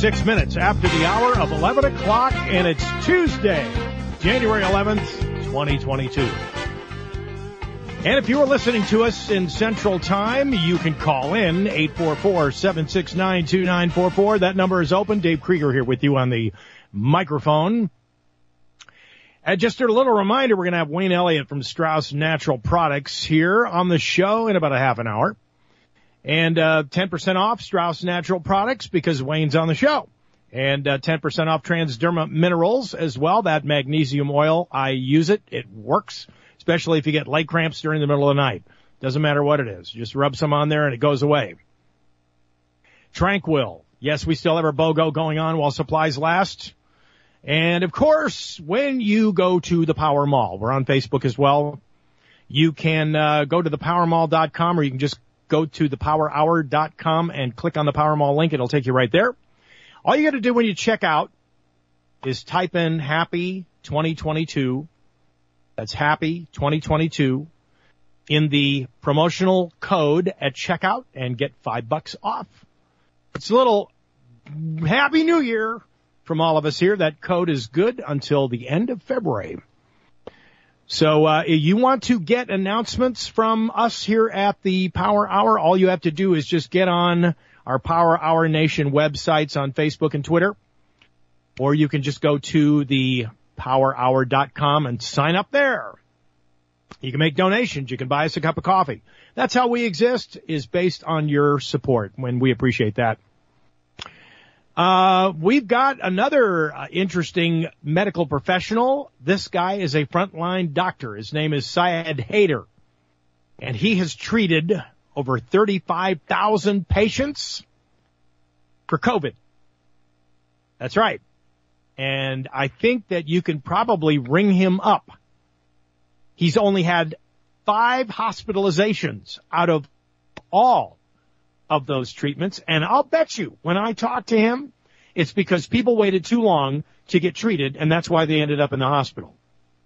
6 minutes after the hour of 11 o'clock, and it's Tuesday, January 11th, 2022. And if you are listening to us in Central Time, you can call in 844-769-2944. That number is open. Dave Krieger here with you on the microphone. And just a little reminder, we're going to have Wayne Elliott from Strauss Natural Products here on the show in about a half an hour. And 10% off Strauss Natural Products because Wayne's on the show. And 10% off Transderma Minerals as well. That magnesium oil, I use it. It works, especially if you get leg cramps during the middle of the night. Doesn't matter what it is. Just rub some on there and it goes away. Tranquil. Yes, we still have our BOGO going on while supplies last. And, of course, when you go to the Power Mall, we're on Facebook as well. You can go to thepowermall.com, or you can just go to thepowerhour.com and click on the Power Mall link. It'll take you right there. All you got to do when you check out is type in Happy 2022. That's Happy 2022 in the promotional code at checkout and get $5 off. It's a little Happy New Year from all of us here. That code is good until the end of February. So you want to get announcements from us here at the Power Hour, all you have to do is just get on our Power Hour Nation websites on Facebook and Twitter, or you can just go to the powerhour.com and sign up there. You can make donations. You can buy us a cup of coffee. That's how we exist, is based on your support, when we appreciate that. We've got another interesting medical professional. This guy is a frontline doctor. His name is Syed Haider, and he has treated over 35,000 patients for COVID. That's right. And I think that you can probably ring him up. He's only had 5 hospitalizations out of all of those treatments, and I'll bet you when I talk to him, it's because people waited too long to get treated, and that's why they ended up in the hospital.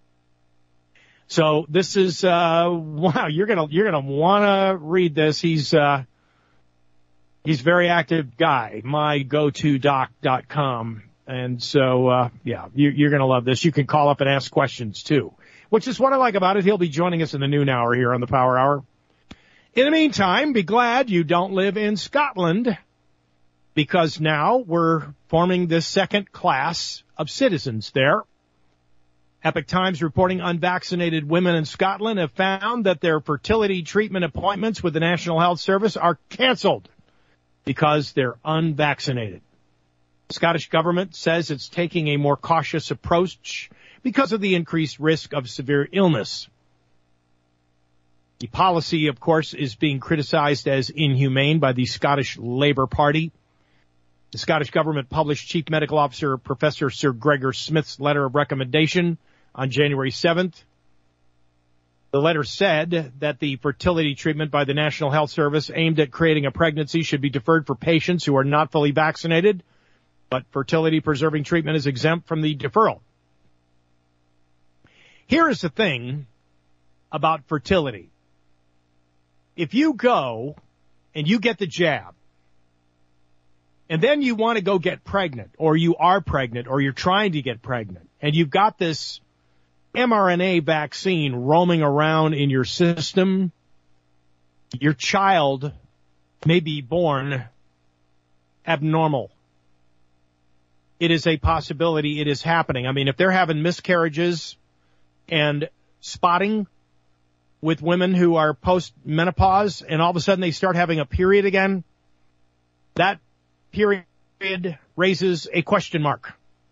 So this is wow, you're gonna want to read this. He's a very active guy, mygotodoc.com, and so yeah, you're gonna love this. You can call up and ask questions too, which is what I like about it. He'll be joining us in the noon hour here on the Power Hour. In the meantime, be glad you don't live in Scotland, because now we're forming this second class of citizens there. Epoch Times reporting unvaccinated women in Scotland have found that their fertility treatment appointments with the National Health Service are canceled because they're unvaccinated. The Scottish government says it's taking a more cautious approach because of the increased risk of severe illness. The policy, of course, is being criticized as inhumane by the Scottish Labour Party. The Scottish government published Chief Medical Officer Professor Sir Gregor Smith's letter of recommendation on January 7th. The letter said that the fertility treatment by the National Health Service aimed at creating a pregnancy should be deferred for patients who are not fully vaccinated, but fertility-preserving treatment is exempt from the deferral. Here is the thing about fertility. If you go and you get the jab, and then you want to go get pregnant, or you are pregnant, or you're trying to get pregnant, and you've got this mRNA vaccine roaming around in your system, your child may be born abnormal. It is a possibility. It is happening. I mean, if they're having miscarriages and spotting with women who are post-menopause, and all of a sudden they start having a period again, that period raises a question mark.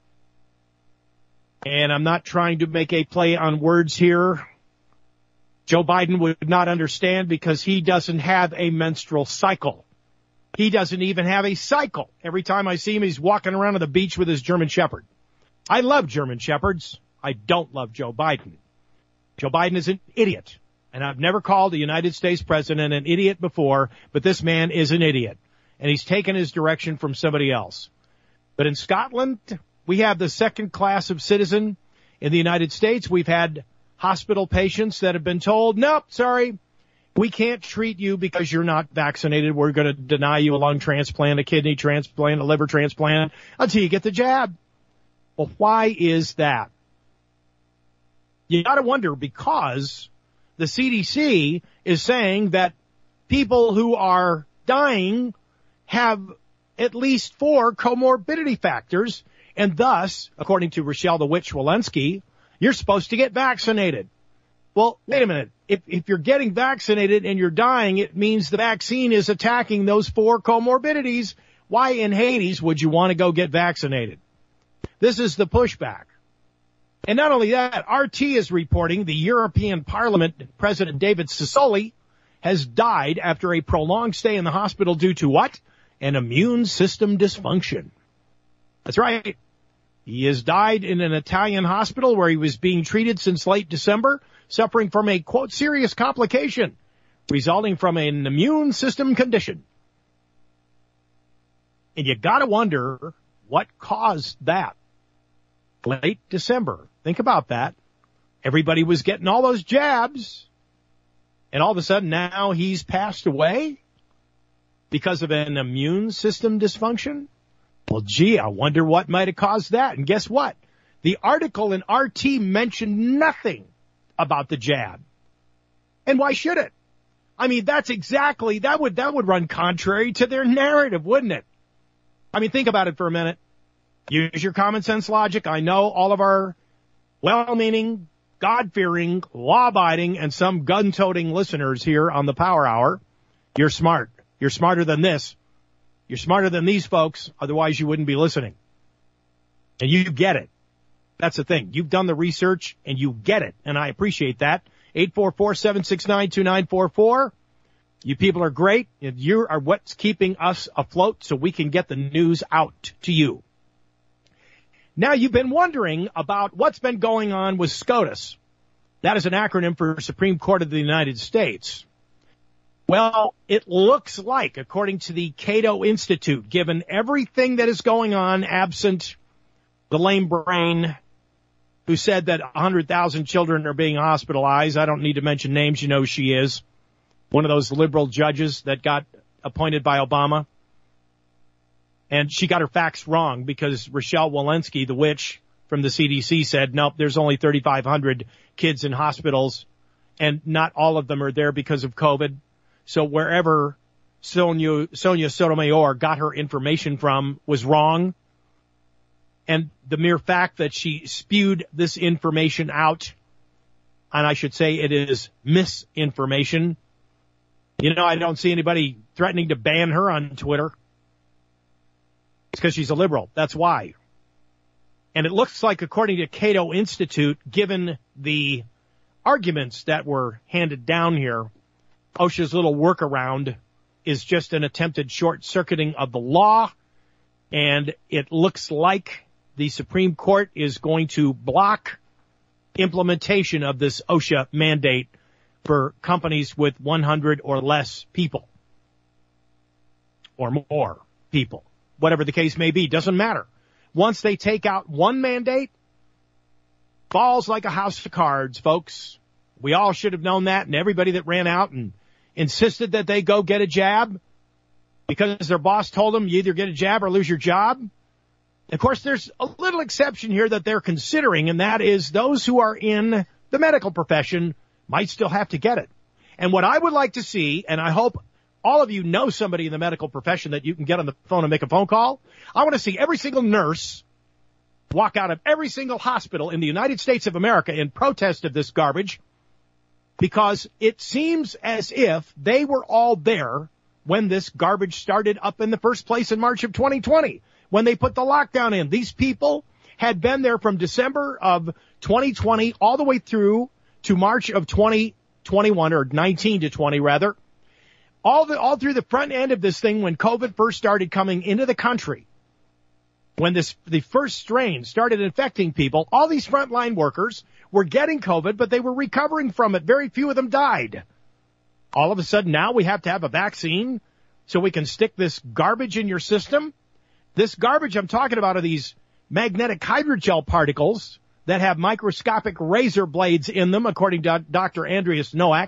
And I'm not trying to make a play on words here. Joe Biden would not understand because he doesn't have a menstrual cycle. He doesn't even have a cycle. Every time I see him, he's walking around on the beach with his German Shepherd. I love German Shepherds. I don't love Joe Biden. Joe Biden is an idiot. And I've never called a United States president an idiot before, but this man is an idiot. And he's taken his direction from somebody else. But in Scotland, we have the second class of citizen. In the United States, we've had hospital patients that have been told, nope, sorry, We can't treat you because you're not vaccinated. We're going to deny you a lung transplant, a kidney transplant, a liver transplant until you get the jab. Well, why is that? You got to wonder, because the CDC is saying that people who are dying have at least 4 comorbidity factors, and thus, according to Rochelle the Witch Walensky, you're supposed to get vaccinated. Well, wait a minute. If you're getting vaccinated and you're dying, it means the vaccine is attacking those 4 comorbidities. Why in Hades would you want to go get vaccinated? This is the pushback. And not only that, RT is reporting the European Parliament President David Sassoli has died after a prolonged stay in the hospital due to what? An immune system dysfunction. That's right. He has died in an Italian hospital where he was being treated since late December, suffering from a, quote, serious complication resulting from an immune system condition. And you got to wonder what caused that. Late December. Think about that. Everybody was getting all those jabs, and all of a sudden now he's passed away because of an immune system dysfunction. Well, gee, I wonder what might have caused that. And guess what? The article in RT mentioned nothing about the jab. And why should it? I mean, that's exactly, that would run contrary to their narrative, wouldn't it? I mean, think about it for a minute. Use your common sense logic. I know all of our well-meaning, God-fearing, law-abiding, and some gun-toting listeners here on the Power Hour. You're smart. You're smarter than this. You're smarter than these folks. Otherwise, you wouldn't be listening. And you get it. That's the thing. You've done the research, and you get it. And I appreciate that. 844-769-2944. You people are great. You are what's keeping us afloat so we can get the news out to you. Now, you've been wondering about what's been going on with SCOTUS. That is an acronym for Supreme Court of the United States. Well, it looks like, according to the Cato Institute, given everything that is going on, absent the lame brain who said that 100,000 children are being hospitalized. I don't need to mention names. You know who she is. One of those liberal judges that got appointed by Obama. And she got her facts wrong because Rochelle Walensky, the witch from the CDC, said, nope, there's only 3,500 kids in hospitals, and not all of them are there because of COVID. So wherever Sonia Sotomayor got her information from was wrong. And the mere fact that she spewed this information out, and I should say it is misinformation. You know, I don't see anybody threatening to ban her on Twitter. It's because she's a liberal. That's why. And it looks like, according to Cato Institute, given the arguments that were handed down here, OSHA's little workaround is just an attempted short-circuiting of the law, and it looks like the Supreme Court is going to block implementation of this OSHA mandate for companies with 100 or less people, or more people. Whatever the case may be, doesn't matter. Once they take out one mandate, falls like a house of cards, folks. We all should have known that, and everybody that ran out and insisted that they go get a jab because their boss told them you either get a jab or lose your job. Of course, there's a little exception here that they're considering, and that is those who are in the medical profession might still have to get it. And what I would like to see, and I hope all of you know somebody in the medical profession that you can get on the phone and make a phone call, I want to see every single nurse walk out of every single hospital in the United States of America in protest of this garbage, because it seems as if they were all there when this garbage started up in the first place in March of 2020, when they put the lockdown in. These people had been there from December of 2020 all the way through to March of 2021, or 19 to 20 rather, all through the front end of this thing when COVID first started coming into the country. When the first strain started infecting people, all these frontline workers were getting COVID, but they were recovering from it. Very few of them died. All of a sudden now we have to have a vaccine so we can stick this garbage in your system. This garbage I'm talking about are these magnetic hydrogel particles that have microscopic razor blades in them, according to Dr. Andreas Nowak,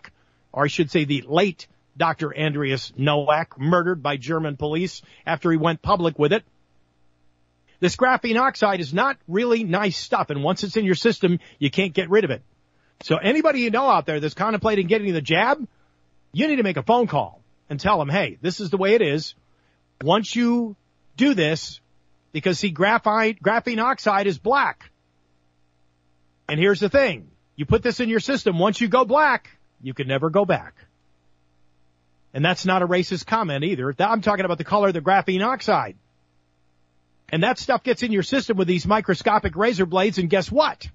or I should say the late Dr. Andreas Nowak, murdered by German police after he went public with it. This graphene oxide is not really nice stuff, and once it's in your system, you can't get rid of it. So anybody you know out there that's contemplating getting the jab, you need to make a phone call and tell them, hey, this is the way it is. Once you do this, because see, graphene oxide is black. And here's the thing. You put this in your system, once you go black, you can never go back. And that's not a racist comment either. I'm talking about the color of the graphene oxide. And that stuff gets in your system with these microscopic razor blades, and guess what?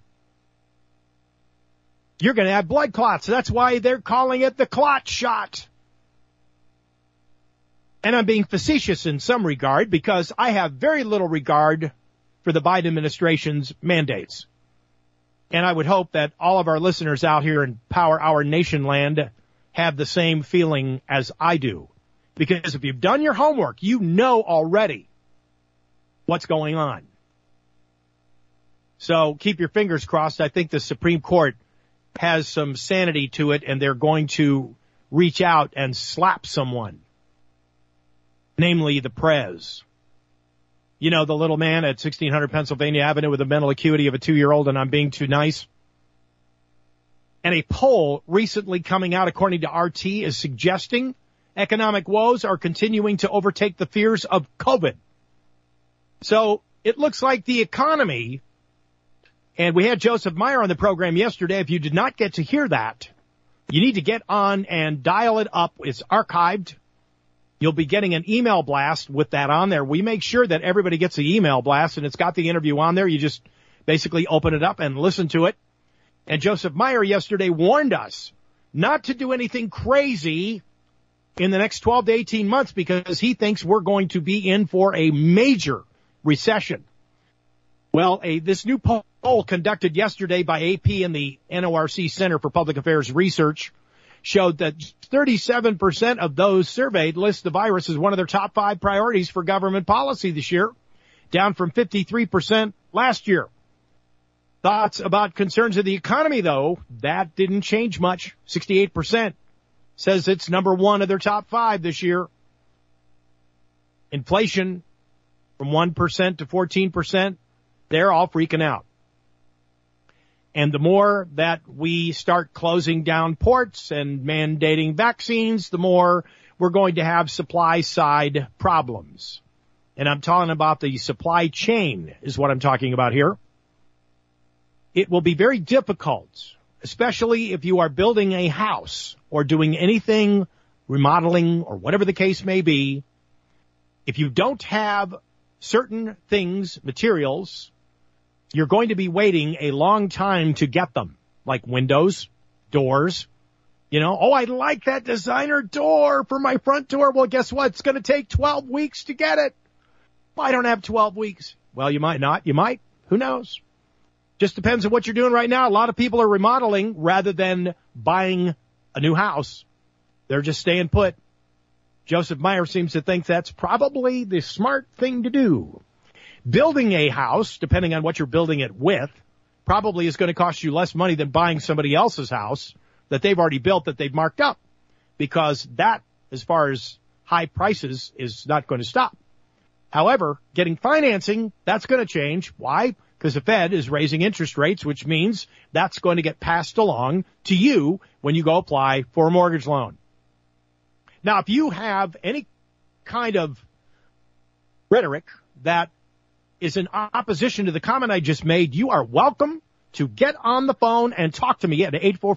You're going to have blood clots. That's why they're calling it the clot shot. And I'm being facetious in some regard because I have very little regard for the Biden administration's mandates. And I would hope that all of our listeners out here in Power Hour Nation land have the same feeling as I do. Because if you've done your homework, you know already what's going on. So keep your fingers crossed. I think the Supreme Court has some sanity to it, and they're going to reach out and slap someone, namely the Prez. You know, the little man at 1600 Pennsylvania Avenue with the mental acuity of a 2-year-old, and I'm being too nice. And a poll recently coming out, according to RT, is suggesting economic woes are continuing to overtake the fears of COVID. So it looks like the economy, and we had Joseph Meyer on the program yesterday. If you did not get to hear that, you need to get on and dial it up. It's archived. You'll be getting an email blast with that on there. We make sure that everybody gets the email blast, and it's got the interview on there. You just basically open it up and listen to it. And Joseph Meyer yesterday warned us not to do anything crazy in the next 12 to 18 months because he thinks we're going to be in for a major recession. Well, this new poll conducted yesterday by AP and the NORC Center for Public Affairs Research showed that 37% of those surveyed list the virus as one of their top 5 priorities for government policy this year, down from 53% last year. Thoughts about concerns of the economy, though, that didn't change much. 68% says it's number 1 of their top 5 this year. Inflation from 1% to 14%, they're all freaking out. And the more that we start closing down ports and mandating vaccines, the more we're going to have supply side problems. And I'm talking about the supply chain is what I'm talking about here. It will be very difficult, especially if you are building a house or doing anything, remodeling or whatever the case may be. If you don't have certain things, materials, you're going to be waiting a long time to get them, like windows, doors. You know, oh, I like that designer door for my front door. Well, guess what? It's going to take 12 weeks to get it. Well, I don't have 12 weeks. Well, you might not. You might. Who knows? Just depends on what you're doing right now. A lot of people are remodeling rather than buying a new house. They're just staying put. Joseph Meyer seems to think that's probably the smart thing to do. Building a house, depending on what you're building it with, probably is going to cost you less money than buying somebody else's house that they've already built that they've marked up, because that, as far as high prices, is not going to stop. However, getting financing, that's going to change. Why? Because the Fed is raising interest rates, which means that's going to get passed along to you when you go apply for a mortgage loan. Now, if you have any kind of rhetoric that is in opposition to the comment I just made, you are welcome to get on the phone and talk to me at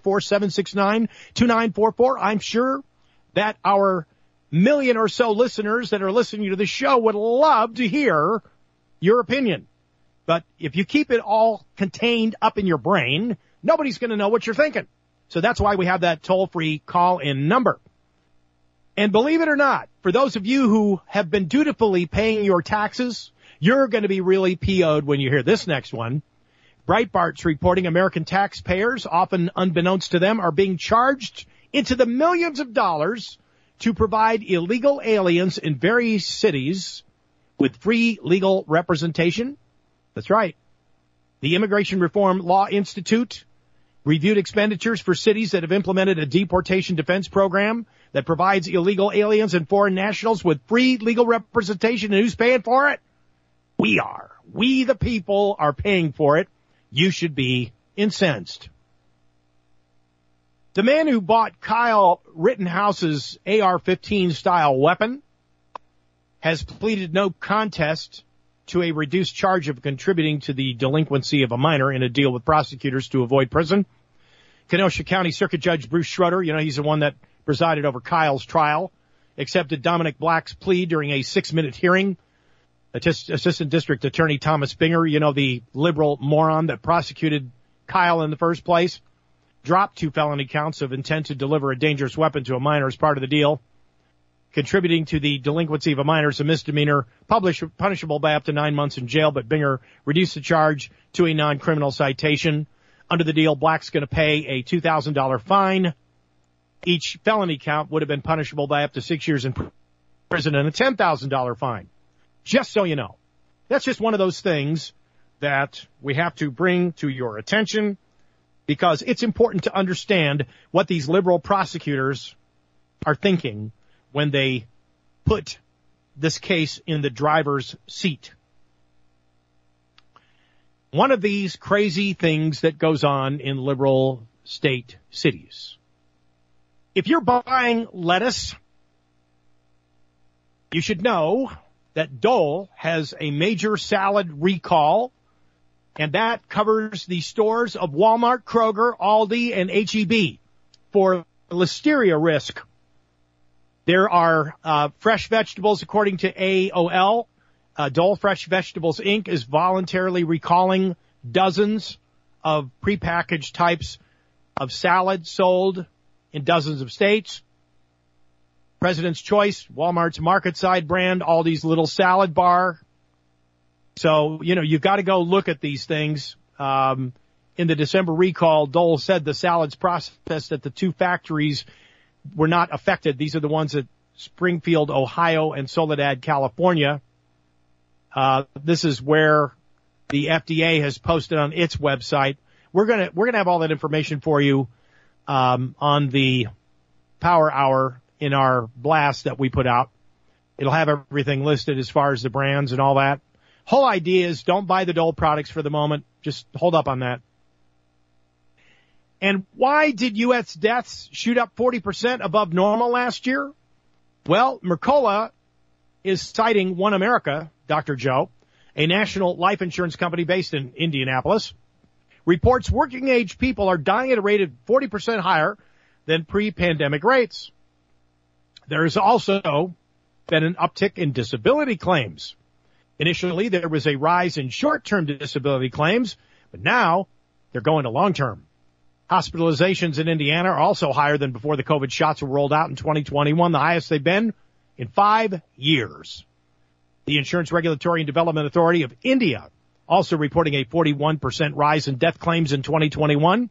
844-769-2944. I'm sure that our million or so listeners that are listening to the show would love to hear your opinion. But if you keep it all contained up in your brain, nobody's going to know what you're thinking. So that's why we have that toll-free call-in number. And believe it or not, for those of you who have been dutifully paying your taxes, you're going to be really PO'd when you hear this next one. Breitbart's reporting American taxpayers, often unbeknownst to them, are being charged into the millions of dollars to provide illegal aliens in various cities with free legal representation. That's right. The Immigration Reform Law Institute reviewed expenditures for cities that have implemented a deportation defense program that provides illegal aliens and foreign nationals with free legal representation. And who's paying for it? We are. We, the people, are paying for it. You should be incensed. The man who bought Kyle Rittenhouse's AR-15 style weapon has pleaded no contest to a reduced charge of contributing to the delinquency of a minor in a deal with prosecutors to avoid prison. Kenosha County Circuit Judge Bruce Schroeder, he's the one that presided over Kyle's trial, accepted Dominic Black's plea during a 6-minute hearing. Assistant District Attorney Thomas Binger, the liberal moron that prosecuted Kyle in the first place, dropped 2 felony counts of intent to deliver a dangerous weapon to a minor as part of the deal. Contributing to the delinquency of a minor is a misdemeanor, punishable by up to 9 months in jail, but Binger reduced the charge to a non-criminal citation. Under the deal, Black's going to pay a $2,000 fine. Each felony count would have been punishable by up to 6 years in prison and a $10,000 fine. Just so you know. That's just one of those things that we have to bring to your attention because it's important to understand what these liberal prosecutors are thinking when they put this case in the driver's seat. One of these crazy things that goes on in liberal state cities. If you're buying lettuce, you should know that Dole has a major salad recall, and that covers the stores of Walmart, Kroger, Aldi, and H-E-B for listeria risk. There are fresh vegetables, according to AOL. Dole Fresh Vegetables, Inc. is voluntarily recalling dozens of prepackaged types of salad sold in dozens of states. President's Choice, Walmart's Market Side brand, Aldi's Little Salad Bar. So, you've got to go look at these things. In the December recall, Dole said the salads processed at the 2 factories were not affected. These are the ones at Springfield, Ohio, and Soledad, California. This is where the FDA has posted on its website. We're gonna have all that information for you on the Power Hour in our blast that we put out. It'll have everything listed as far as the brands and all that. Whole idea is don't buy the Dole products for the moment. Just hold up on that. And why did U.S. deaths shoot up 40% above normal last year? Well, Mercola is citing One America, Dr. Joe, a national life insurance company based in Indianapolis, reports working-age people are dying at a rate of 40% higher than pre-pandemic rates. There has also been an uptick in disability claims. Initially, there was a rise in short-term disability claims, but now they're going to long-term. Hospitalizations in Indiana are also higher than before the COVID shots were rolled out in 2021, the highest they've been in 5 years. The Insurance Regulatory and Development Authority of India also reporting a 41% rise in death claims in 2021.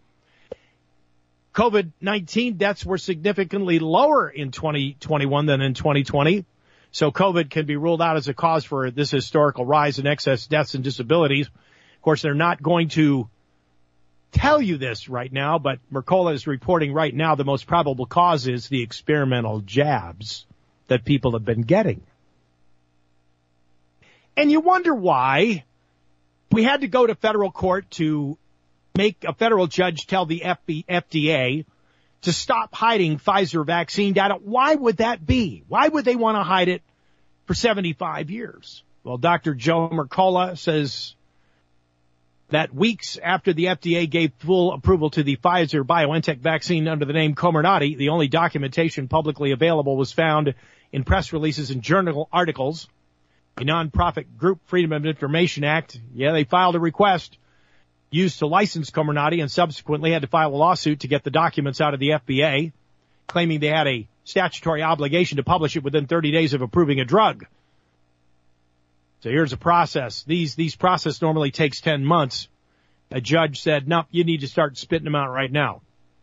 COVID-19 deaths were significantly lower in 2021 than in 2020. So COVID can be ruled out as a cause for this historical rise in excess deaths and disabilities. Of course, they're not going to tell you this right now, but Mercola is reporting right now the most probable cause is the experimental jabs that people have been getting. And you wonder why we had to go to federal court to make a federal judge tell the FDA to stop hiding Pfizer vaccine data. Why would that be? Why would they want to hide it for 75 years? Well, Dr. Joe Mercola says that weeks after the FDA gave full approval to the Pfizer-BioNTech vaccine under the name Comirnaty, the only documentation publicly available was found in press releases and journal articles. A nonprofit group, Freedom of Information Act, they filed a request used to license Comirnaty and subsequently had to file a lawsuit to get the documents out of the FDA, claiming they had a statutory obligation to publish it within 30 days of approving a drug. So here's a process. These process normally takes 10 months. A judge said, no, you need to start spitting them out right now.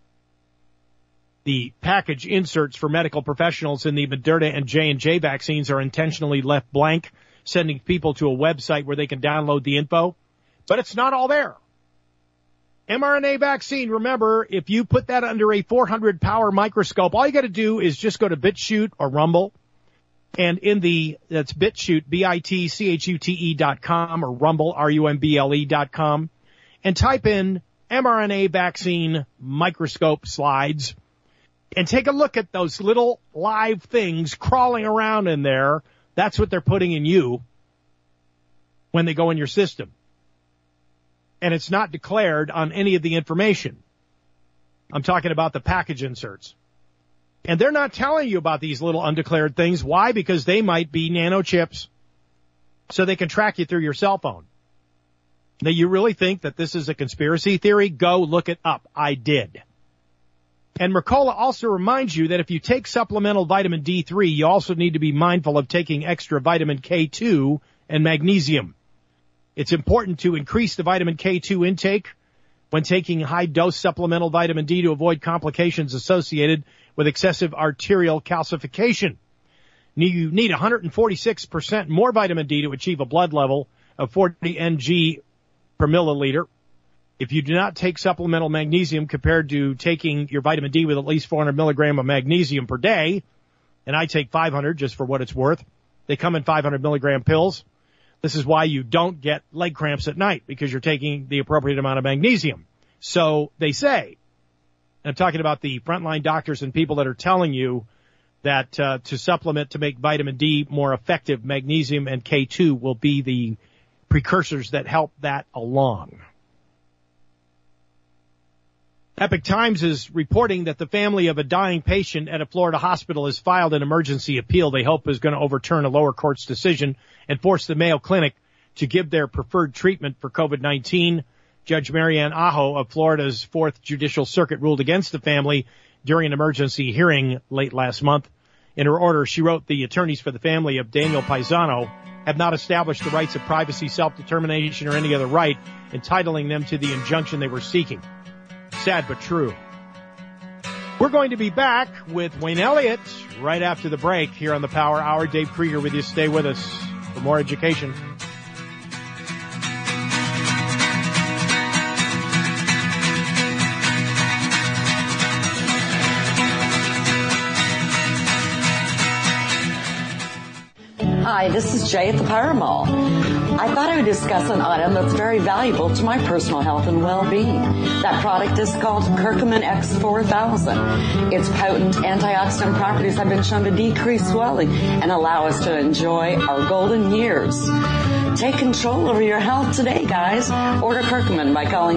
The package inserts for medical professionals in the Moderna and J&J vaccines are intentionally left blank, sending people to a website where they can download the info. But it's not all there. mRNA vaccine, remember, if you put that under a 400 power microscope, all you got to do is just go to BitChute or Rumble. And that's BitChute, BITCHUTE.com or Rumble, RUMBLE.com, and type in mRNA vaccine microscope slides and take a look at those little live things crawling around in there. That's what they're putting in you when they go in your system. And it's not declared on any of the information. I'm talking about the package inserts. And they're not telling you about these little undeclared things. Why? Because they might be nanochips, so they can track you through your cell phone. Now, you really think that this is a conspiracy theory? Go look it up. I did. And Mercola also reminds you that if you take supplemental vitamin D3, you also need to be mindful of taking extra vitamin K2 and magnesium. It's important to increase the vitamin K2 intake when taking high-dose supplemental vitamin D to avoid complications associated with excessive arterial calcification. You need 146% more vitamin D to achieve a blood level of 40 ng per milliliter. If you do not take supplemental magnesium compared to taking your vitamin D with at least 400 milligram of magnesium per day, and I take 500 just for what it's worth, they come in 500 milligram pills. This is why you don't get leg cramps at night, because you're taking the appropriate amount of magnesium. So they say, and I'm talking about the frontline doctors and people that are telling you that to supplement to make vitamin D more effective, magnesium and K2 will be the precursors that help that along. Epoch Times is reporting that the family of a dying patient at a Florida hospital has filed an emergency appeal they hope is going to overturn a lower court's decision and force the Mayo Clinic to give their preferred treatment for COVID-19. Judge Marianne Aho of Florida's 4th Judicial Circuit ruled against the family during an emergency hearing late last month. In her order, she wrote the attorneys for the family of Daniel Paisano have not established the rights of privacy, self-determination, or any other right entitling them to the injunction they were seeking. Sad but true. We're going to be back with Wayne Elliott right after the break here on the Power Hour. Dave Krieger with you. Stay with us for more education. Hi, this is Jay at the Power Mall. I thought I would discuss an item that's very valuable to my personal health and well-being. That product is called Curcumin X4000. Its potent antioxidant properties have been shown to decrease swelling and allow us to enjoy our golden years. Take control over your health today, guys. Order Curcumin by calling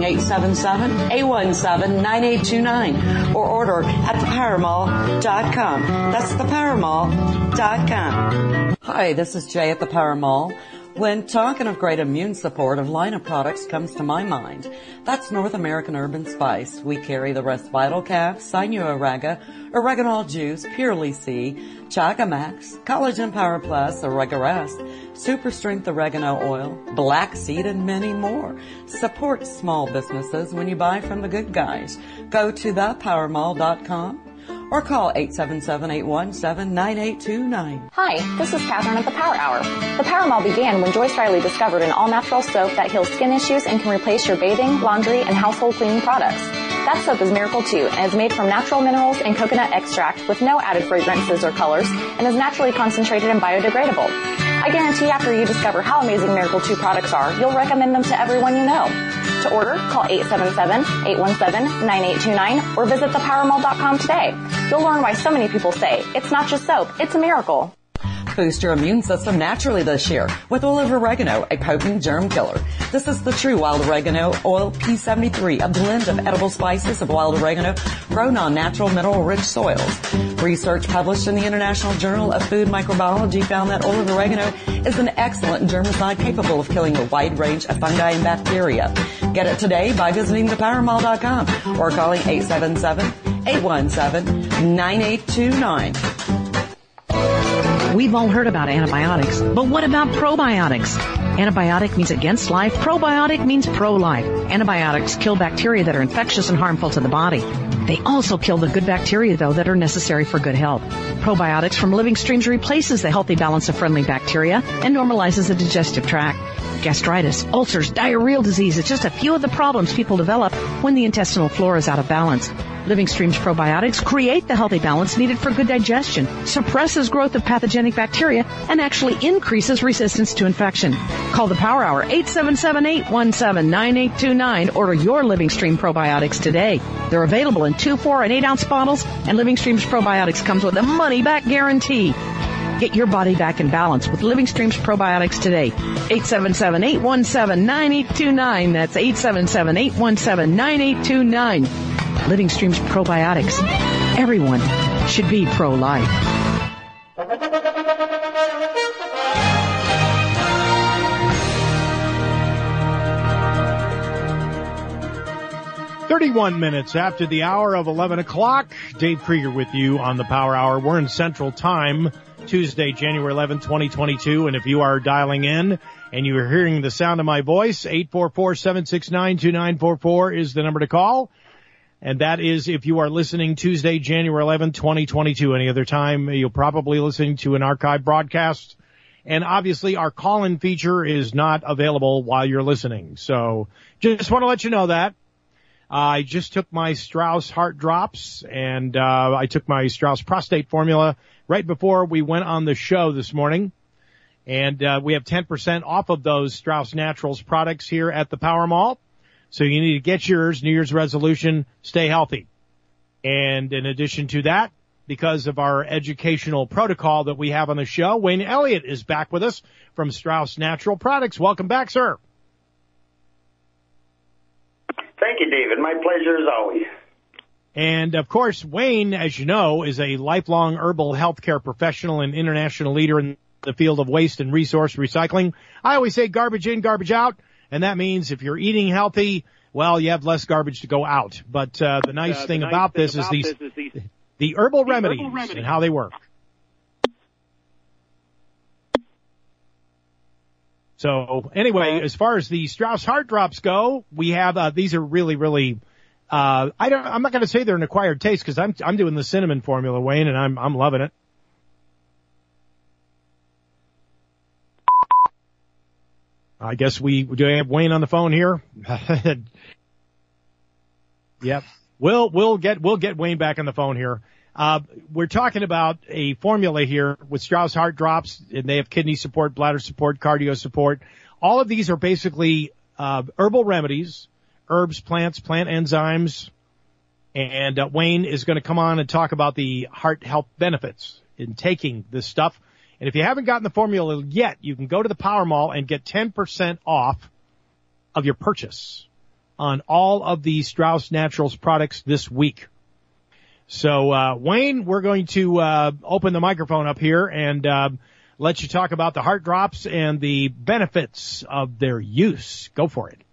877-817-9829 or order at thepowermall.com. That's thepowermall.com. Hi, this is Jay at the Power Mall. When talking of great immune support, a line of products comes to my mind. That's North American Urban Spice. We carry the Rest Vital Cap, Sinuoraga, Oreganol Juice, Purely C, Chaga Max, Collagen Power Plus, Oregarest, Super Strength Oregano Oil, Black Seed, and many more. Support small businesses when you buy from the good guys. Go to thepowermall.com. or call 877-817-9829. Hi, this is Catherine at the Power Hour. The Power Mall began when Joyce Riley discovered an all-natural soap that heals skin issues and can replace your bathing, laundry, and household cleaning products. That soap is Miracle 2 and is made from natural minerals and coconut extract with no added fragrances or colors and is naturally concentrated and biodegradable. I guarantee after you discover how amazing Miracle 2 products are, you'll recommend them to everyone you know. To order, call 877-817-9829 or visit thepowermall.com today. You'll learn why so many people say, it's not just soap, it's a miracle. Boost your immune system naturally this year with oil of oregano, a potent germ killer. This is the true wild oregano oil P73, a blend of edible spices of wild oregano grown on natural mineral-rich soils. Research published in the International Journal of Food Microbiology found that oil of oregano is an excellent germicide capable of killing a wide range of fungi and bacteria. Get it today by visiting thepowermall.com or calling 877-817-9829. We've all heard about antibiotics, but what about probiotics? Antibiotic means against life. Probiotic means pro-life. Antibiotics kill bacteria that are infectious and harmful to the body. They also kill the good bacteria, though, that are necessary for good health. Probiotics from living streams replaces the healthy balance of friendly bacteria and normalizes the digestive tract. gastritis, ulcers, diarrheal disease. It's just a few of the problems people develop when the intestinal flora is out of balance. Living Stream's probiotics create the healthy balance needed for good digestion, suppresses growth of pathogenic bacteria, and actually increases resistance to infection. Call the Power Hour, 877-817-9829. Order your Living Stream probiotics today. They're available in 2, 4, and 8-ounce bottles, and Living Stream's probiotics comes with a money-back guarantee. Get your body back in balance with Living Stream's probiotics today. 877-817-9829. That's 877-817-9829. Living Stream's probiotics. Everyone should be pro-life. "31 after the hour of 11 o'clock. Dave Krieger with you on the Power Hour. We're in Central Time, Tuesday, January 11, 2022. And if you are dialing in and you are hearing the sound of my voice, 844-769-2944 is the number to call. And that is if you are listening Tuesday, January 11, 2022. Any other time, you'll probably listen to an archive broadcast. And obviously, our call-in feature is not available while you're listening. So just want to let you know that. I just took my Strauss Heart Drops, and I took my Strauss Prostate Formula right before we went on the show this morning. And we have 10% off of those Strauss Naturals products here at the Power Mall. So you need to get yours, New Year's resolution, stay healthy. And in addition to that, because of our educational protocol that we have on the show, Wayne Elliott is back with us from Strauss Natural Products. Welcome back, sir. Thank you, David. My pleasure as always. And, of course, Wayne, as you know, is a lifelong herbal healthcare professional and international leader in the field of waste and resource recycling. I always say garbage in, garbage out. And that means if you're eating healthy, well, you have less garbage to go out. But the nice thing about this is the herbal remedies and how they work. So anyway, as far as the Strauss Heart Drops go, we have these are really, really. I'm not going to say they're an acquired taste because I'm doing the cinnamon formula, Wayne, and I'm loving it. I guess do I have Wayne on the phone here? Yep. We'll get Wayne back on the phone here. We're talking about a formula here with Strauss Heart Drops, and they have kidney support, bladder support, cardio support. All of these are basically herbal remedies, herbs, plants, plant enzymes, and Wayne is going to come on and talk about the heart health benefits in taking this stuff. And if you haven't gotten the formula yet, you can go to the Power Mall and get 10% off of your purchase on all of the Strauss Naturals products this week. So, Wayne, we're going to open the microphone up here and let you talk about the Heart Drops and the benefits of their use. Go for it.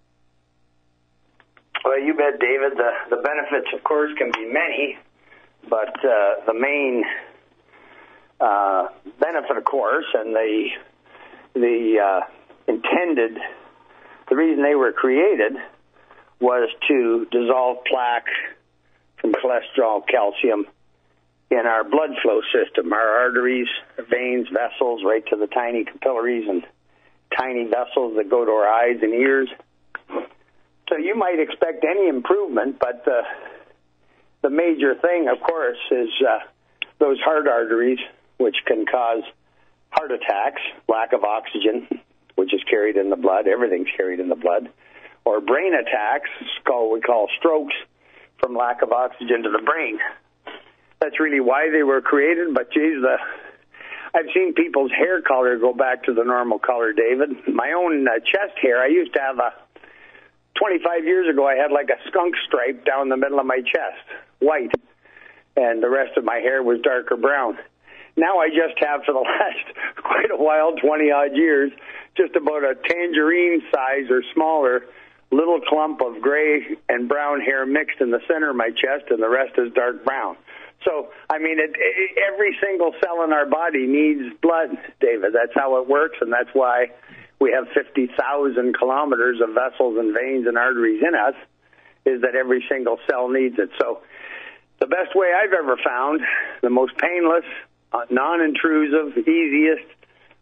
Well, you bet, David. The benefits, of course, can be many, but the main benefit, of course, and the intended, the reason they were created was to dissolve plaque from cholesterol, calcium in our blood flow system, our arteries, veins, vessels, right to the tiny capillaries and tiny vessels that go to our eyes and ears. So you might expect any improvement, but the major thing, of course, is those heart arteries, which can cause heart attacks, lack of oxygen, which is carried in the blood. Everything's carried in the blood. Or brain attacks, we call strokes, from lack of oxygen to the brain. That's really why they were created, but geez, I've seen people's hair color go back to the normal color, David. My own chest hair, I used to have 25 years ago, I had like a skunk stripe down the middle of my chest, white, and the rest of my hair was darker brown. Now I just have, for the last quite a while, 20-odd years, just about a tangerine size or smaller little clump of gray and brown hair mixed in the center of my chest, and the rest is dark brown. So, I mean, every single cell in our body needs blood, David. That's how it works, and that's why we have 50,000 kilometers of vessels and veins and arteries in us, is that every single cell needs it. So the best way I've ever found, the most painless, non-intrusive, easiest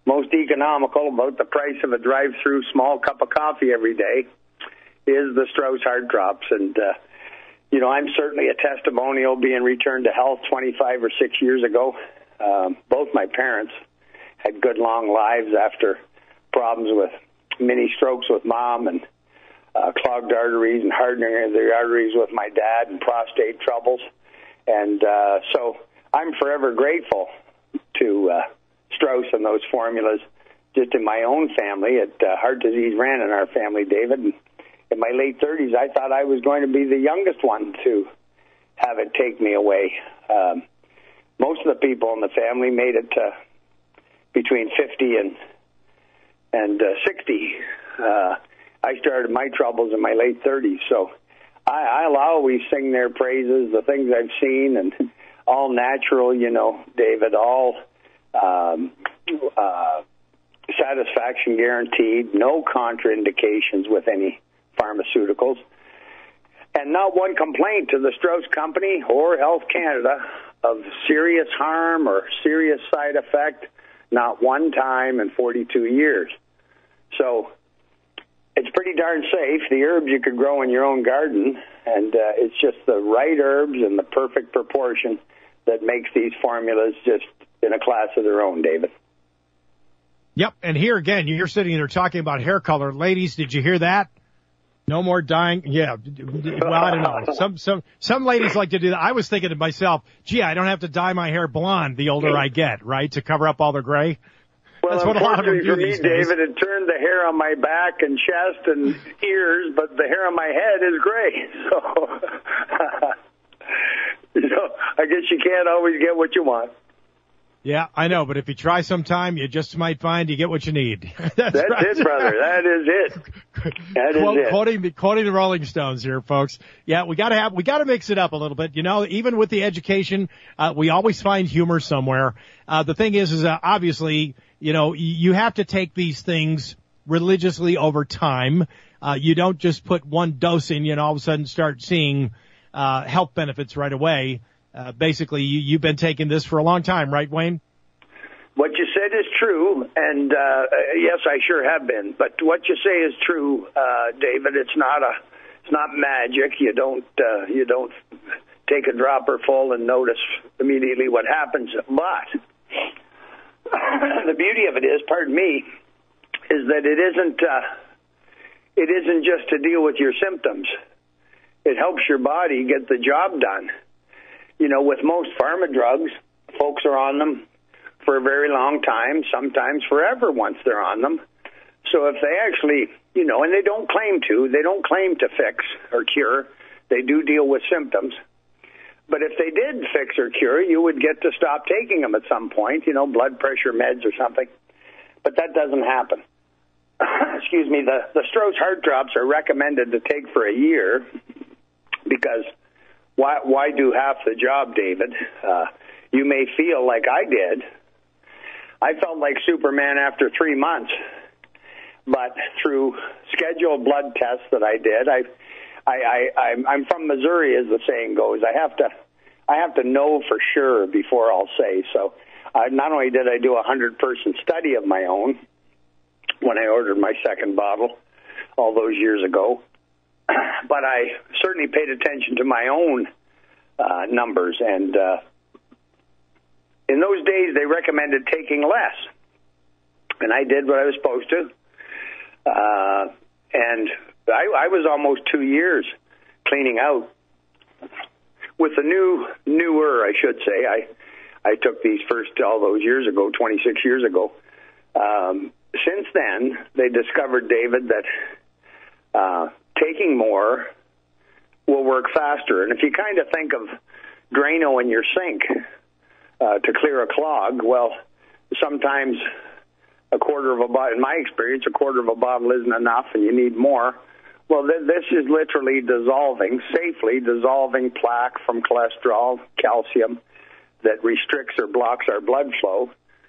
most economical, about the price of a drive-through small cup of coffee every day, is the Strauss Heart Drops. And, I'm certainly a testimonial being returned to health 25 or 6 years ago. Both my parents had good long lives after problems with mini strokes with Mom and clogged arteries and hardening of the arteries with my dad and prostate troubles. And so I'm forever grateful to Strauss and those formulas. Just in my own family, heart disease ran in our family, David. And in my late 30s, I thought I was going to be the youngest one to have it take me away. Most of the people in the family made it between 50 and 60. I started my troubles in my late 30s, so I'll always sing their praises, the things I've seen, and all natural, David, all satisfaction guaranteed, no contraindications with any pharmaceuticals, and not one complaint to the Strauss Company or Health Canada of serious harm or serious side effect, not one time in 42 years. So it's pretty darn safe. The herbs you could grow in your own garden, and it's just the right herbs and the perfect proportion that makes these formulas just in a class of their own, David. Yep, and here again, you're sitting there talking about hair color. Ladies, did you hear that? No more dyeing. Yeah, well, I don't know. Some ladies like to do that. I was thinking to myself, gee, I don't have to dye my hair blonde the older I get, right, to cover up all the gray. Well, that's what a lot of them do for me, these days. David, it turned the hair on my back and chest and ears, but the hair on my head is gray. So, I guess you can't always get what you want. Yeah, I know, but if you try sometime, you just might find you get what you need. That's right. It, brother. That is it. That is it. Quoting the Rolling Stones here, folks. Yeah, we gotta mix it up a little bit. Even with the education, we always find humor somewhere. The thing is obviously, you have to take these things religiously over time. You don't just put one dose in, all of a sudden start seeing, health benefits right away. Basically, you've been taking this for a long time, right, Wayne? What you said is true, and yes, I sure have been. But what you say is true, David. It's not magic. You don't take a dropper full and notice immediately what happens. But the beauty of it is, pardon me, is that it isn't just to deal with your symptoms. It helps your body get the job done. With most pharma drugs, folks are on them for a very long time, sometimes forever once they're on them. So if they actually, and they don't claim to fix or cure, they do deal with symptoms. But if they did fix or cure, you would get to stop taking them at some point, blood pressure meds or something. But that doesn't happen. Excuse me, the Strauss Heart Drops are recommended to take for a year because why do half the job, David? You may feel like I did. I felt like Superman after 3 months, but through scheduled blood tests that I did, I'm from Missouri, as the saying goes. I have to know for sure before I'll say. So, not only did I do a 100-person study of my own when I ordered my second bottle all those years ago, but I certainly paid attention to my own numbers, and in those days they recommended taking less, and I did what I was supposed to, and I was almost 2 years cleaning out. With the newer, I should say, I took these first all those years ago, 26 years ago. Since then, they discovered, David, that taking more will work faster. And if you kind of think of Drano in your sink to clear a clog, well, sometimes a quarter of a bottle, in my experience, a quarter of a bottle isn't enough and you need more. Well, this is literally safely dissolving plaque from cholesterol, calcium, that restricts or blocks our blood flow.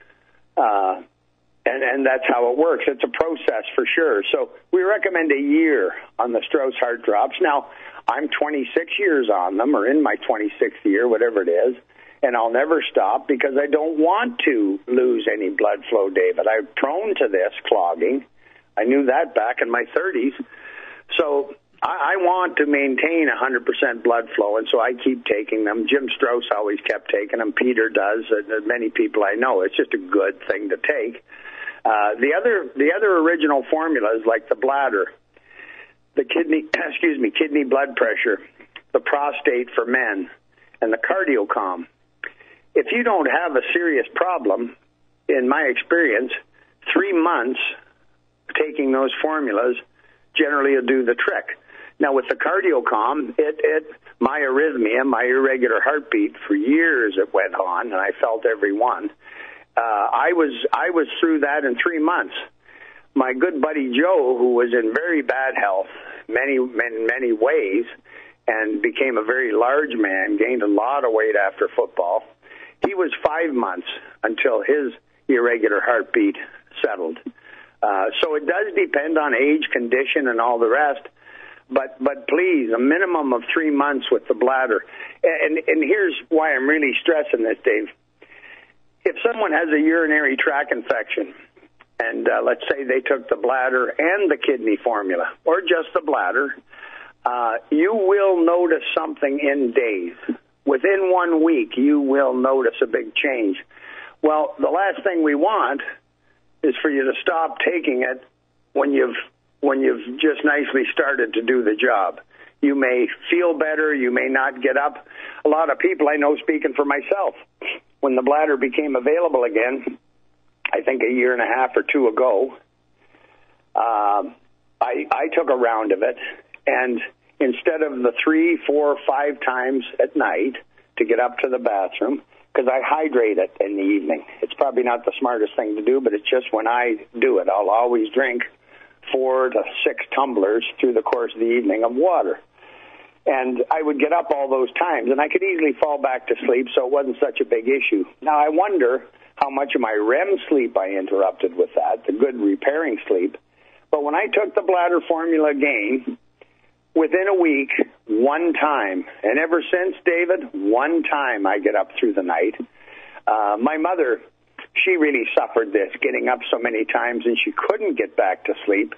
And that's how it works. It's a process for sure. So we recommend a year on the Strauss Heart Drops. Now, I'm 26 years on them, or in my 26th year, whatever it is, and I'll never stop because I don't want to lose any blood flow, David. I'm prone to this clogging. I knew that back in my 30s. So I want to maintain 100% blood flow, and so I keep taking them. Jim Strauss always kept taking them. Peter does, and many people I know. It's just a good thing to take. The other original formulas, like the bladder, the kidney blood pressure, the prostate for men, and the CardioCalm. If you don't have a serious problem, in my experience, 3 months taking those formulas generally will do the trick. Now, with the CardioCalm, my arrhythmia, my irregular heartbeat, for years it went on, and I felt every one. I was through that in 3 months. My good buddy Joe, who was in very bad health, many ways, and became a very large man, gained a lot of weight after football. He was 5 months until his irregular heartbeat settled. So it does depend on age, condition, and all the rest. But please, a minimum of 3 months with the bladder. And here's why I'm really stressing this, Dave. If someone has a urinary tract infection, and let's say they took the bladder and the kidney formula, or just the bladder, you will notice something in days. Within 1 week, you will notice a big change. Well, the last thing we want is for you to stop taking it when you've just nicely started to do the job. You may feel better, you may not get up. A lot of people I know, speaking for myself, when the bladder became available again, I think a year and a half or two ago, I took a round of it, and instead of the 3, 4, 5 times at night to get up to the bathroom, because I hydrate it in the evening. It's probably not the smartest thing to do, but it's just when I do it, I'll always drink 4 to 6 tumblers through the course of the evening of water. And I would get up all those times, and I could easily fall back to sleep, so it wasn't such a big issue. Now, I wonder how much of my REM sleep I interrupted with that, the good repairing sleep. But when I took the bladder formula again, within a week, 1 time, and ever since, David, 1 time I get up through the night. My mother, she really suffered this, getting up so many times, and she couldn't get back to sleep.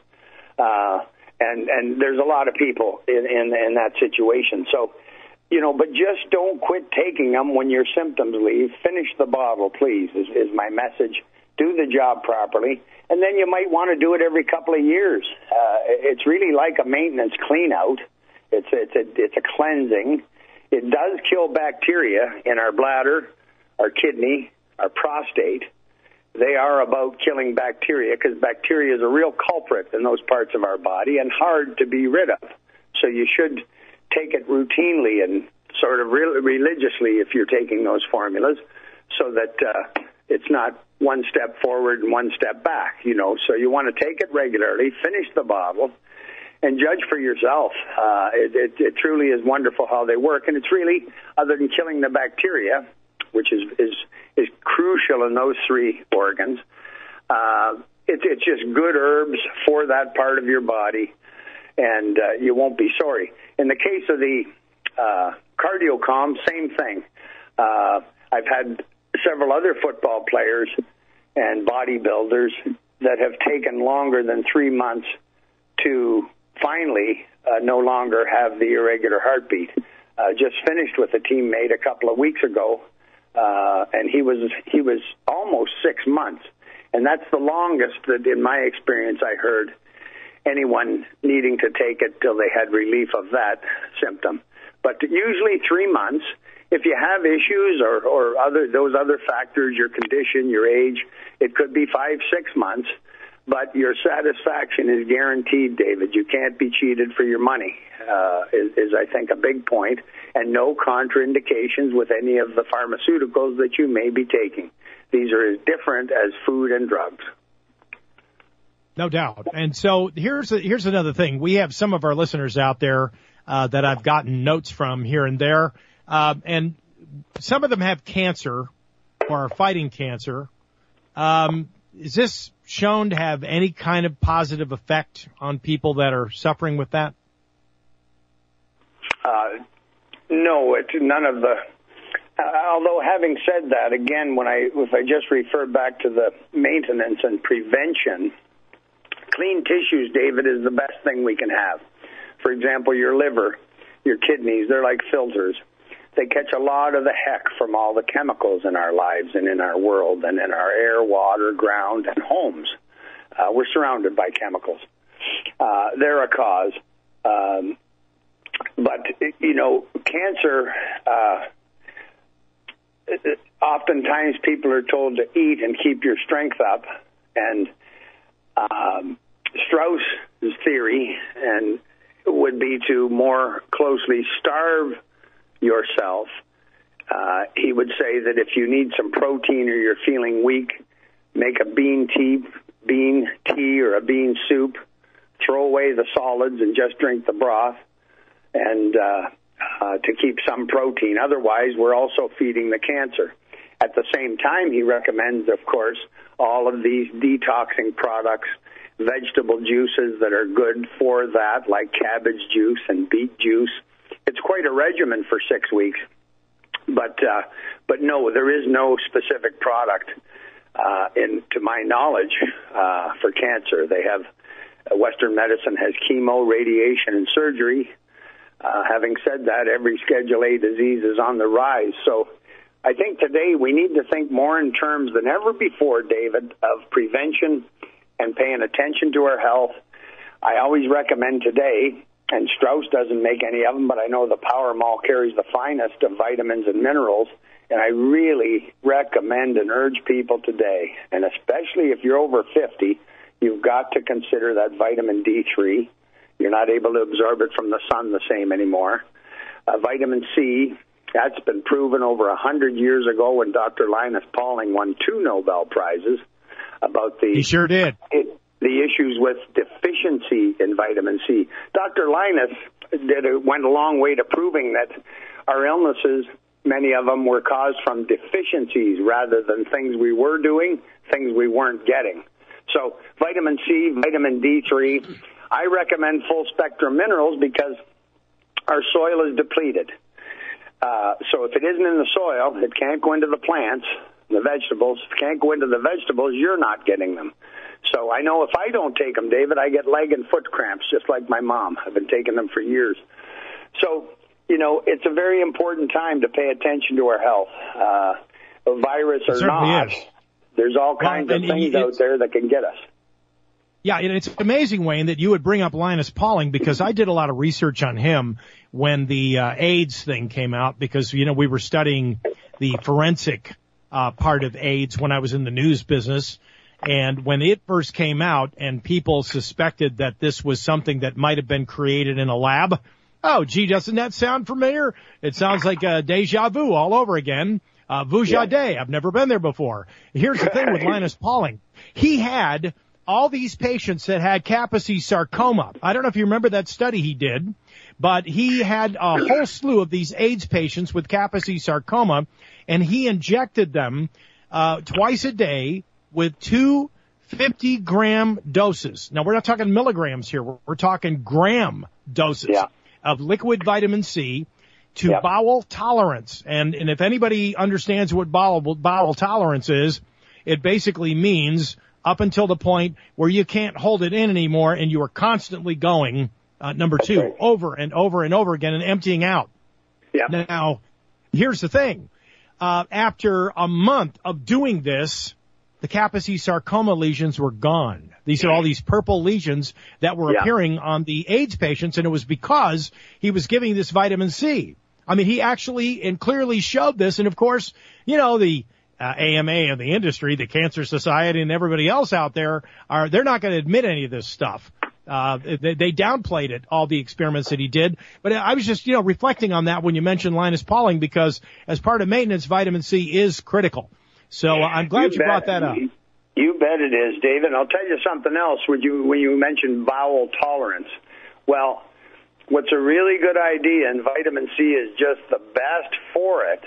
And there's a lot of people in that situation. So, but just don't quit taking them when your symptoms leave. Finish the bottle, please, is my message. Do the job properly. And then you might want to do it every couple of years. It's really like a maintenance clean-out. It's a cleansing. It does kill bacteria in our bladder, our kidney, our prostate. They are about killing bacteria because bacteria is a real culprit in those parts of our body and hard to be rid of. So you should take it routinely and sort of religiously if you're taking those formulas so that it's not 1 step forward and 1 step back, So you want to take it regularly, finish the bottle, and judge for yourself. It truly is wonderful how they work. And it's really, other than killing the bacteria, which is crucial in those 3 organs, it's just good herbs for that part of your body, and you won't be sorry. In the case of the CardioCalm, same thing. I've had several other football players and bodybuilders that have taken longer than 3 months to finally no longer have the irregular heartbeat. Just finished with a teammate a couple of weeks ago, and he was almost 6 months, and that's the longest that, in my experience, I heard anyone needing to take it till they had relief of that symptom. But usually 3 months. If you have issues or those other factors, your condition, your age, it could be 5, 6 months. But your satisfaction is guaranteed, David. You can't be cheated for your money, is I think, a big point. And no contraindications with any of the pharmaceuticals that you may be taking. These are as different as food and drugs. No doubt. And so here's another thing. We have some of our listeners out there that I've gotten notes from here and there. And some of them have cancer or are fighting cancer. Is this shown to have any kind of positive effect on people that are suffering with that? No, none of the Although having said that, again, if I just refer back to the maintenance and prevention, clean tissues, David, is the best thing we can have. For example, your liver, your kidneys, they're like filters. They catch a lot of the heck from all the chemicals in our lives and in our world and in our air, water, ground, and homes. We're surrounded by chemicals. They're a cause. But, cancer, oftentimes people are told to eat and keep your strength up. And Strauss's theory would be to more closely starve yourself. He would say that if you need some protein or you're feeling weak, make a bean tea or a bean soup, throw away the solids and just drink the broth, and to keep some protein. Otherwise, we're also feeding the cancer. At the same time, he recommends, of course, all of these detoxing products, vegetable juices that are good for that, like cabbage juice and beet juice. It's quite a regimen for 6 weeks. But no, there is no specific product, to my knowledge, for cancer. They have Western medicine has chemo, radiation, and surgery. Having said that, every Schedule A disease is on the rise. So I think today we need to think more in terms than ever before, David, of prevention and paying attention to our health. I always recommend today, and Strauss doesn't make any of them, but I know the Power Mall carries the finest of vitamins and minerals, and I really recommend and urge people today, and especially if you're over 50, you've got to consider that vitamin D3. You're not able to absorb it from the sun the same anymore. Vitamin C, that's been proven over 100 years ago when Dr. Linus Pauling won 2 Nobel Prizes about He sure did. The issues with deficiency in vitamin C. Dr. Linus went a long way to proving that our illnesses, many of them were caused from deficiencies rather than things we were doing, things we weren't getting. So vitamin C, vitamin D3, I recommend full spectrum minerals because our soil is depleted. So if it isn't in the soil, it can't go into the plants, the vegetables. If it can't go into the vegetables, you're not getting them. So I know if I don't take them, David, I get leg and foot cramps, just like my mom. I've been taking them for years. So, it's a very important time to pay attention to our health. Virus or not, there's all kinds of things out there that can get us. Yeah, and it's amazing, Wayne, that you would bring up Linus Pauling because I did a lot of research on him when the AIDS thing came out because, we were studying the forensic part of AIDS when I was in the news business. And when it first came out and people suspected that this was something that might have been created in a lab, oh, gee, doesn't that sound familiar? It sounds like a deja vu all over again. Vujade, I've never been there before. Here's the thing with Linus Pauling. He had all these patients that had Kaposi sarcoma. I don't know if you remember that study he did, but he had a whole slew of these AIDS patients with Kaposi sarcoma, and he injected them twice a day with 2 50-gram doses. Now, we're not talking milligrams here. We're talking gram doses of liquid vitamin C to bowel tolerance. And if anybody understands what bowel tolerance is, it basically means up until the point where you can't hold it in anymore and you are constantly going, number 2, over and over and over again and emptying out. Yeah. Now, here's the thing. After a month of doing this, the Kaposi sarcoma lesions were gone. These are all these purple lesions that were appearing on the AIDS patients, and it was because he was giving this vitamin C. I mean, he actually and clearly showed this, and of course, the AMA of the industry, the Cancer Society, and everybody else out there they're not going to admit any of this stuff. They downplayed it, all the experiments that he did. But I was just, reflecting on that when you mentioned Linus Pauling, because as part of maintenance, vitamin C is critical. So I'm glad you brought that up. You bet it is, David. I'll tell you something else when you mentioned bowel tolerance. Well, what's a really good idea, and vitamin C is just the best for it,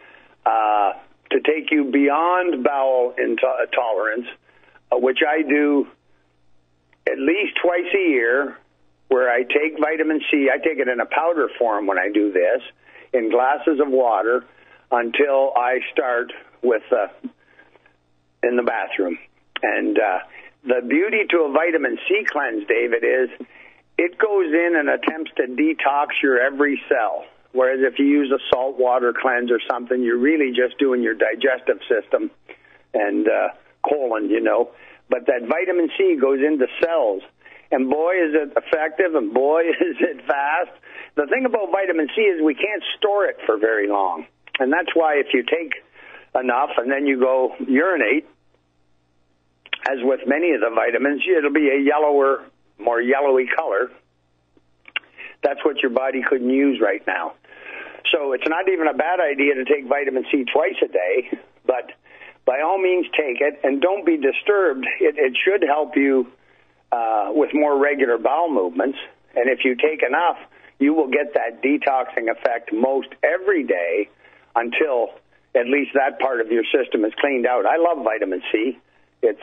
to take you beyond bowel tolerance, which I do at least twice a year, where I take vitamin C. I take it in a powder form when I do this, in glasses of water. until I start with in the bathroom. And the beauty to a vitamin C cleanse, David, is it goes in and attempts to detox your every cell. Whereas if you use a salt water cleanse or something, you're really just doing your digestive system and colon, you know. But that vitamin C goes into cells. And boy, is it effective, and boy, is it fast. The thing about vitamin C is we can't store it for very long. And that's why if you take enough and then you go urinate, as with many of the vitamins, it'll be a yellower, more yellowy color. That's what your body couldn't use right now. So it's not even a bad idea to take vitamin C twice a day, but by all means take it, and don't be disturbed. It should help you with more regular bowel movements, and if you take enough, you will get that detoxing effect most every day until at least that part of your system is cleaned out. I love vitamin C. It's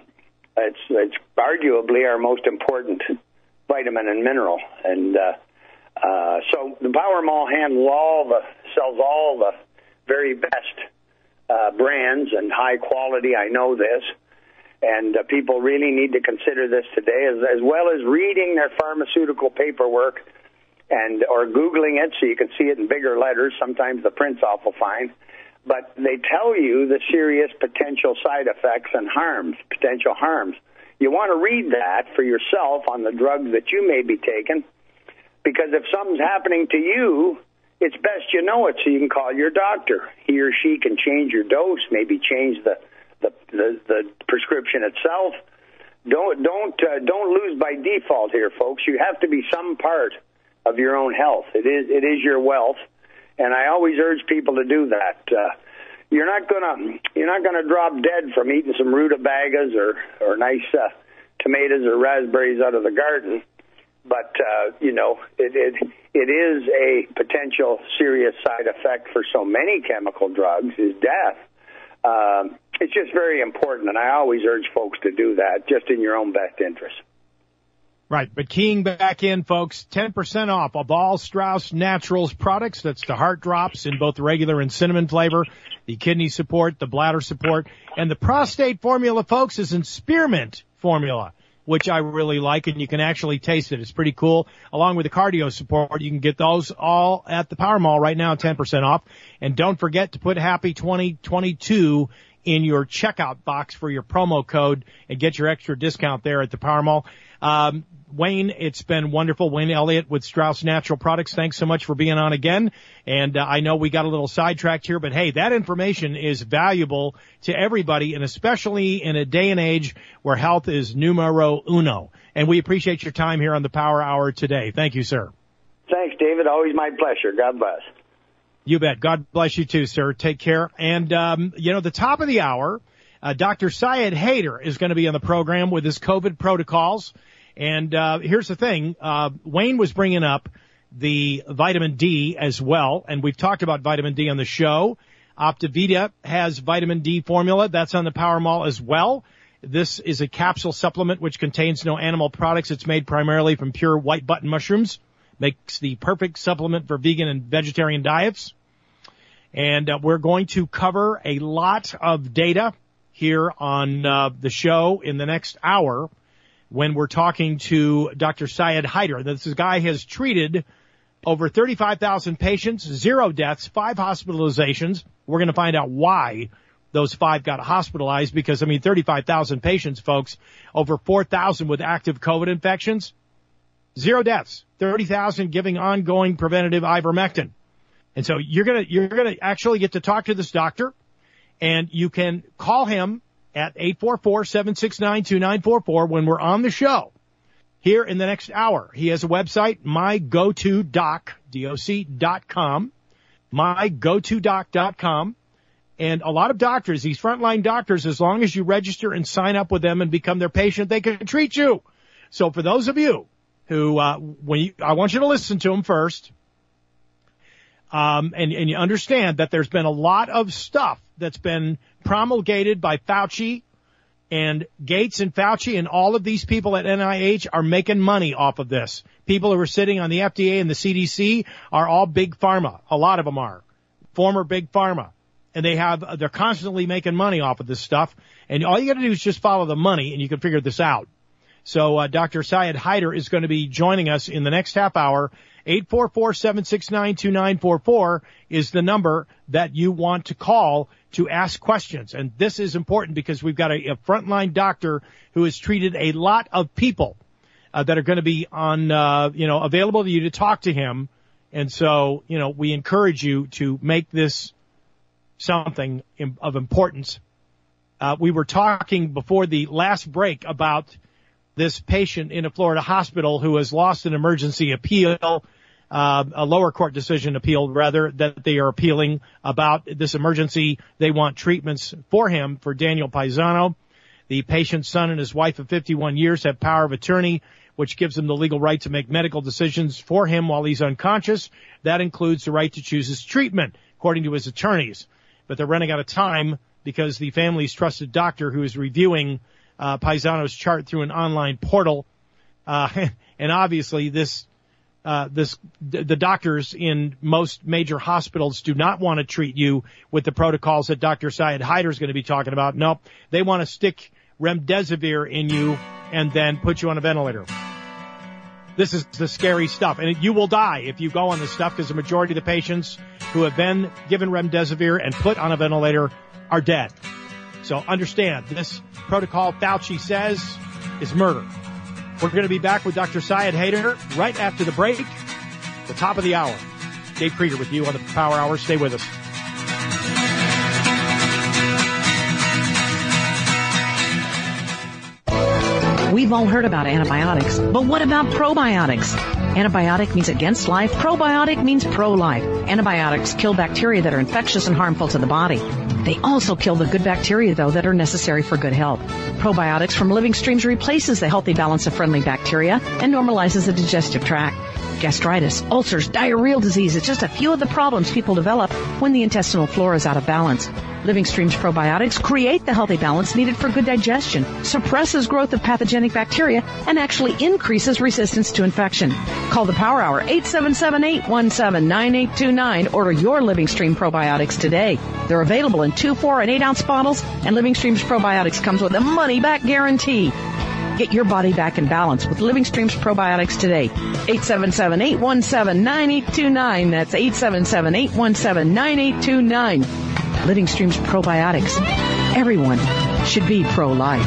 arguably our most important vitamin and mineral, and so the Power Mall sells all the very best brands and high quality. I know this, and people really need to consider this today, as well as reading their pharmaceutical paperwork and or Googling it so you can see it in bigger letters. Sometimes the print's awful fine. But they tell you the serious potential side effects and potential harms. You want to read that for yourself on the drugs that you may be taking, because if something's happening to you, it's best you know it so you can call your doctor. He or she can change your dose, maybe change the prescription itself. Don't lose by default here, folks. You have to be some part of your own health. It is your wealth. And I always urge people to do that. You're not gonna drop dead from eating some rutabagas or nice tomatoes or raspberries out of the garden. But you know, it is a potential serious side effect for so many chemical drugs is death. It's just very important, and I always urge folks to do that, just in your own best interest. Right, but keying back in, folks, 10% off of all Strauss Naturals products. That's the heart drops in both the regular and cinnamon flavor, the kidney support, the bladder support, and the prostate formula, folks, is in spearmint formula, which I really like, and you can actually taste it. It's pretty cool. Along with the cardio support, you can get those all at the Power Mall right now, 10% off. And don't forget to put Happy 2022 in your checkout box for your promo code and get your extra discount there at the Power Mall. Wayne, it's been wonderful. Wayne Elliott with Strauss Natural Products. Thanks so much for being on again. And I know we got a little sidetracked here, but hey, that information is valuable to everybody, and especially in a day and age where health is numero uno. And we appreciate your time here on the Power Hour today. Thank you, sir. Thanks, David. Always my pleasure. God bless. You bet. God bless you too, sir. Take care. And, the top of the hour, Dr. Syed Haider is going to be on the program with his COVID protocols. And here's the thing. Wayne was bringing up the vitamin D as well, and we've talked about vitamin D on the show. Optivita has vitamin D formula. That's on the Power Mall as well. This is a capsule supplement which contains no animal products. It's made primarily from pure white button mushrooms. Makes the perfect supplement for vegan and vegetarian diets. And we're going to cover a lot of data here on the show in the next hour when we're talking to Dr. Syed Haider. This guy has treated over 35,000 patients, 0 deaths, 5 hospitalizations. We're going to find out why those 5 got hospitalized because, 35,000 patients, folks, over 4,000 with active COVID infections, 0 deaths, 30,000 giving ongoing preventative ivermectin. And so you're going to actually get to talk to this doctor, and you can call him at 844-769-2944 when we're on the show here in the next hour. He has a website, mygotodoc.com, mygotodoc.com. And a lot of doctors, these frontline doctors, as long as you register and sign up with them and become their patient, they can treat you. So for those of you who, I want you to listen to them first. And you understand that there's been a lot of stuff that's been promulgated by Fauci and Gates and Fauci, and all of these people at NIH are making money off of this. People who are sitting on the FDA and the CDC are all big pharma. A lot of them are. former Big Pharma. And they're constantly making money off of this stuff. And all you got to do is just follow the money, and you can figure this out. So Dr. Syed Haider is going to be joining us in the next half hour. 844-769-2944 is the number that you want to call to ask questions. And this is important because we've got a frontline doctor who has treated a lot of people that are going to be on, available to you to talk to him. And so, we encourage you to make this something of importance. We were talking before the last break about this patient in a Florida hospital who has lost an emergency appeal, a lower court decision appeal, rather, that they are appealing about this emergency. They want treatments for him, for Daniel Paisano. The patient's son and his wife of 51 years have power of attorney, which gives them the legal right to make medical decisions for him while he's unconscious. That includes the right to choose his treatment, according to his attorneys. But they're running out of time because the family's trusted doctor, who is reviewing Paisano's chart through an online portal, and obviously the doctors in most major hospitals do not want to treat you with the protocols that Dr. Syed Haider is going to be talking about. Nope, they want to stick remdesivir in you and then put you on a ventilator. This is the scary stuff, and you will die if you go on this stuff, because the majority of the patients who have been given remdesivir and put on a ventilator are dead. So understand, this protocol, Fauci says, is murder. We're going to be back with Dr. Syed Haider right after the break, the top of the hour. Dave Krieger with you on the Power Hour. Stay with us. We've all heard about antibiotics, but what about probiotics? Antibiotic means against life. Probiotic means pro-life. Antibiotics kill bacteria that are infectious and harmful to the body. They also kill the good bacteria, though, that are necessary for good health. Probiotics from Living Streams replaces the healthy balance of friendly bacteria and normalizes the digestive tract. Gastritis, ulcers, diarrheal disease, it's just a few of the problems people develop when the intestinal flora is out of balance. Living Streams probiotics create the healthy balance needed for good digestion, suppresses growth of pathogenic bacteria, and actually increases resistance to infection. Call the Power Hour, 877-817-9829. Order your Living Stream probiotics today. They're available in 2, 4, and 8-ounce bottles, and Living Streams probiotics comes with a money-back guarantee. Get your body back in balance with Living Streams probiotics today. 877-817-9829. That's 877-817-9829. Living Streams probiotics. Everyone should be pro-life.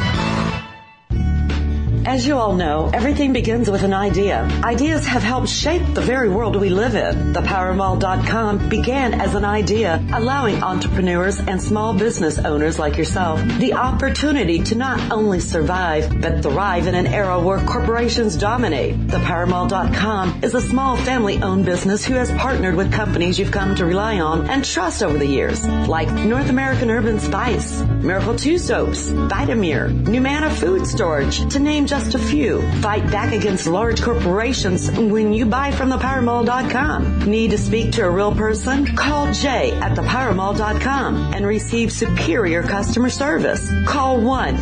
As you all know, everything begins with an idea. Ideas have helped shape the very world we live in. ThePowerMall.com began as an idea, allowing entrepreneurs and small business owners like yourself the opportunity to not only survive, but thrive in an era where corporations dominate. ThePowerMall.com is a small family-owned business who has partnered with companies you've come to rely on and trust over the years, like North American Urban Spice, Miracle 2 Soaps, Vitamir, Numana Food Storage, to name just a few. Fight back against large corporations when you buy from ThePowerMall.com. Need to speak to a real person? Call Jay at ThePowerMall.com and receive superior customer service. Call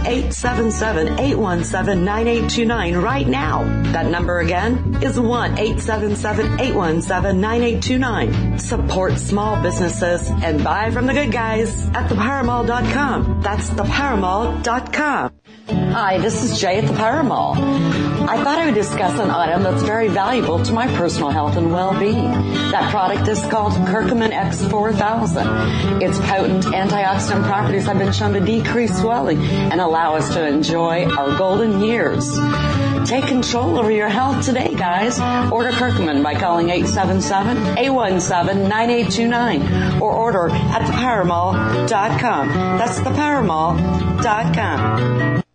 1-877-817-9829 right now. That number again is 1-877-817-9829. Support small businesses and buy from the good guys at ThePowerMall.com. That's ThePowerMall.com. Hi, this is Jay at the Power Mall. I thought I would discuss an item that's very valuable to my personal health and well-being. That product is called Curcumin X4000. Its potent antioxidant properties have been shown to decrease swelling and allow us to enjoy our golden years. Take control over your health today, guys. Order Curcumin by calling 877-817-9829 or order at thepowermall.com. That's thepowermall.com.